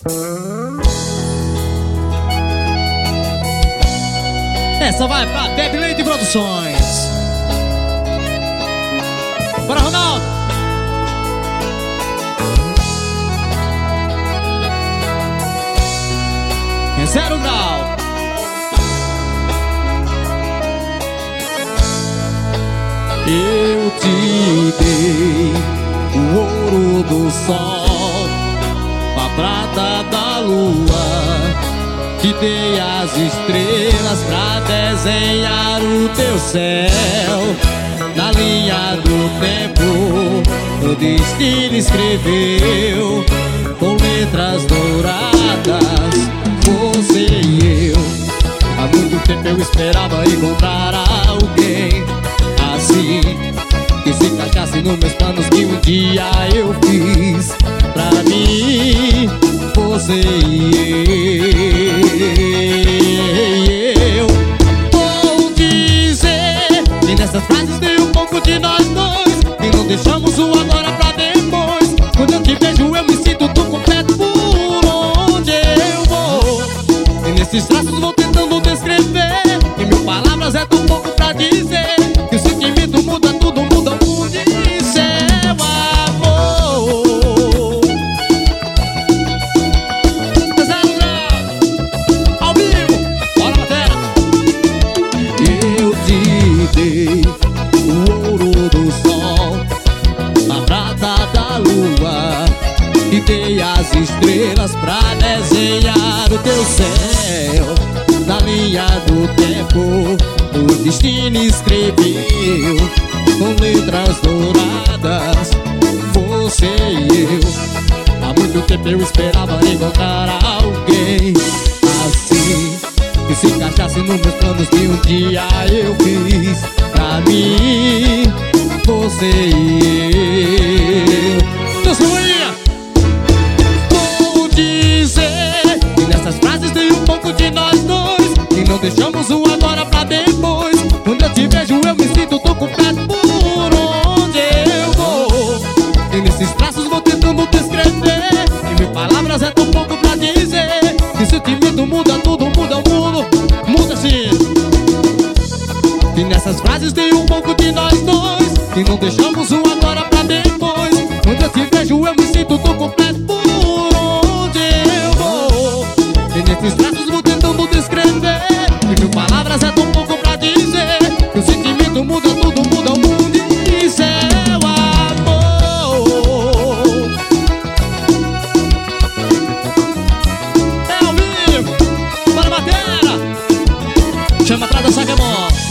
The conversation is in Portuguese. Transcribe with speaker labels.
Speaker 1: Essa vai pra Bebe Leite Produções. Bora, Ronaldo! É 0 grau. Eu te dei o ouro do sol, a prata da lua, te dei as estrelas pra desenhar o teu céu. Na linha do tempo, o destino escreveu com letras douradas, você e eu. Há muito tempo eu esperava encontrar alguém assim, que se encaixasse nos meus planos que um dia eu fiz pra mim, você e eu. Vou dizer que nessas frases tem um pouco de nós dois, e não deixamos o agora pra depois. Quando eu te vejo eu me sinto tão completo por onde eu vou, e nesses traços vou tentando descrever, e mil palavras é tão pouco pra dizer que o sentimento muda tudo, muda o mundo. Isso é o amor. Ao vivo, bora matéria. Eu te dei o ouro do sol, a prata da lua, te dei as estrelas pra desenhar o teu céu. Na linha do tempo, o destino escreveu com letras douradas, você e eu. Há muito tempo eu esperava encontrar alguém assim, que se encaixasse nos meus planos que um dia eu fiz pra mim, você e eu. Deus ruinha! Vou dizer que nessas frases tem um pouco de nós dois, e não deixamos o agora pra depois. Quando eu te vejo eu me sinto tão completo por onde eu vou, e nesses traços vou tentando descrever, e mil palavras é tão pouco pra dizer que o sentimento muda tudo, muda o mundo, muda sim. E nessas frases tem um pouco de nós dois, e não deixamos o agora pra depois. Quando eu te vejo eu me sinto tão completo por onde eu vou, e nesses traços vou tentando descrever, e mil palavras é tão pouco pra dizer que o sentimento muda tudo, muda o mundo. Isso é o amor. É ao vivo, bora bater. Chama pra dançar que é bom.